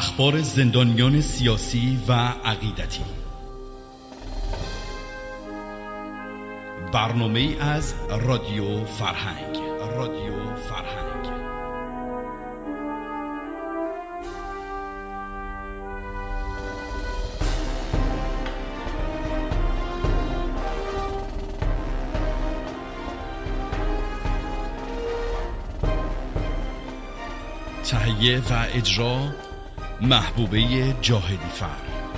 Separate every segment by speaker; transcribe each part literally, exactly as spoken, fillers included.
Speaker 1: اخبار زندانیان سیاسی و عقیدتی، برنامه‌ای از رادیو فرهنگ. رادیو فرهنگ تهیه و اجرا محبوبه جاهدی فر.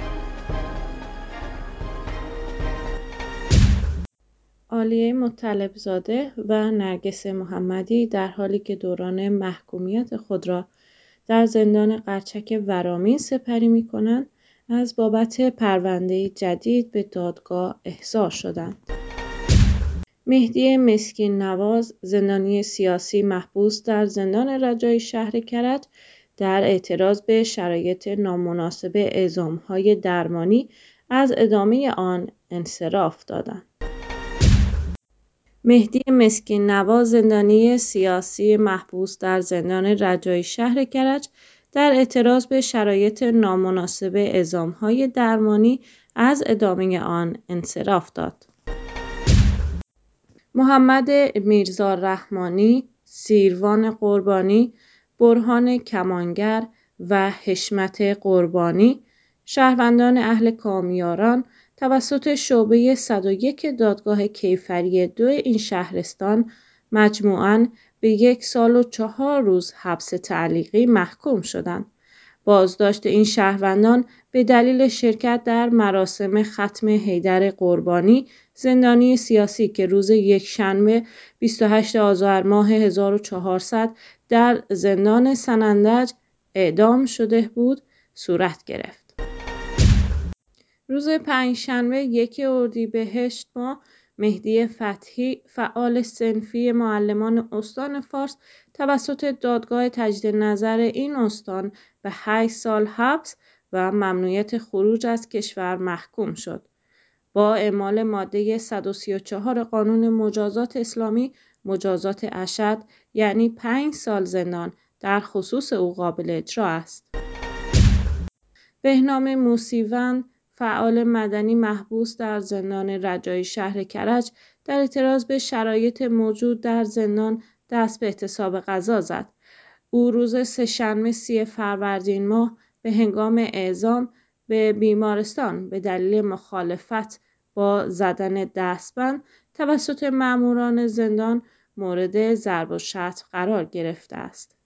Speaker 2: عالیه مطلب‌زاده و نرگس محمدی در حالی که دوران محکومیت خود را در زندان قرچک ورامین سپری می‌کنند، از بابت پرونده جدید به دادگاه احضار شدند. مهدی مسکین نواز، زندانی سیاسی محبوس در زندان رجایی شهر کرج، در اعتراض به شرایط نامناسب اعزام‌های درمانی از ادامه آن انصراف دادند. مهدی مسکین نواز، زندانی سیاسی محبوس در زندان رجایی شهر کرج، در اعتراض به شرایط نامناسب اعزام‌های درمانی از ادامه آن انصراف داد. محمد میرزا رحمانی، سیروان قربانی، برهان کمانگر و حشمت قربانی، شهروندان اهل کامیاران، توسط شعبه صد و یک دادگاه کیفری دو این شهرستان مجموعاً به یک سال و چهار روز حبس تعلیقی محکوم شدند. بازداشت این شهروندان به دلیل شرکت در مراسم ختم حیدر قربانی، زندانی سیاسی که روز یکشنبه بیست و هشتم آذر ماه هزار و چهارصد در زندان سنندج اعدام شده بود، صورت گرفت. روز پنجشنبه یک اردیبهشت ماه، مهدی فتحی، فعال صنفی معلمان استان فارس، توسط دادگاه تجدید نظر این استان به هشت سال حبس و ممنوعیت خروج از کشور محکوم شد. با اعمال ماده صد و سی و چهار قانون مجازات اسلامی، مجازات اشد یعنی پنج سال زندان در خصوص او قابل اجرا است. بهنام موسیوند، فعال مدنی محبوس در زندان رجایی شهر کرج، در اعتراض به شرایط موجود در زندان دست به اعتصاب غذا زد. او روز سه‌شنبه سی فروردین ماه به هنگام اعزام به بیمارستان به دلیل مخالفت با زدن دستبند توسط ماموران زندان مورد ضرب و شتم قرار گرفته است.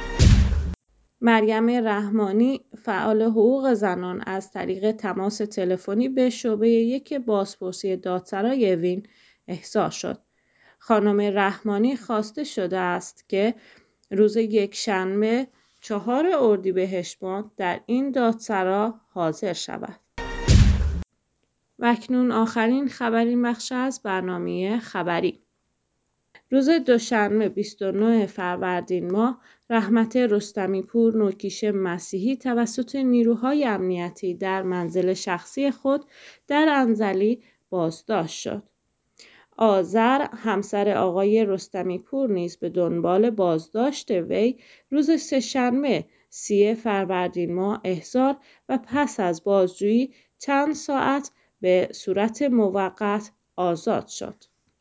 Speaker 2: مریم رحمانی، فعال حقوق زنان، از طریق تماس تلفنی به شعبه یک بازپرسی دادسرای اوین احضار شد. خانم رحمانی خواسته شده است که روز یکشنبه چهار اردیبهشت ماه در این دادسرا حاضر شود. و اکنون آخرین خبرین بخش از برنامه خبری. روز دوشنبه بیست و نهم فروردین ماه، رحمت رستمی پور، نوکیش مسیحی، توسط نیروهای امنیتی در منزل شخصی خود در انزلی بازداشت شد. آذر، همسر آقای رستمی پور، نیز به دنبال بازداشت وی روز سه‌شنبه سی فروردین ماه احضار و پس از بازجویی چند ساعت به صورت موقت آزاد شد.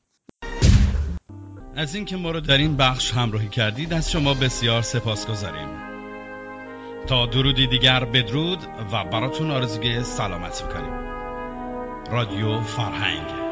Speaker 1: از اینکه ما رو در این بخش همراهی کردید از شما بسیار سپاسگزاریم. تا درودی دیگر بدرود و براتون آرزوی سلامت میکنیم. رادیو فرهنگ.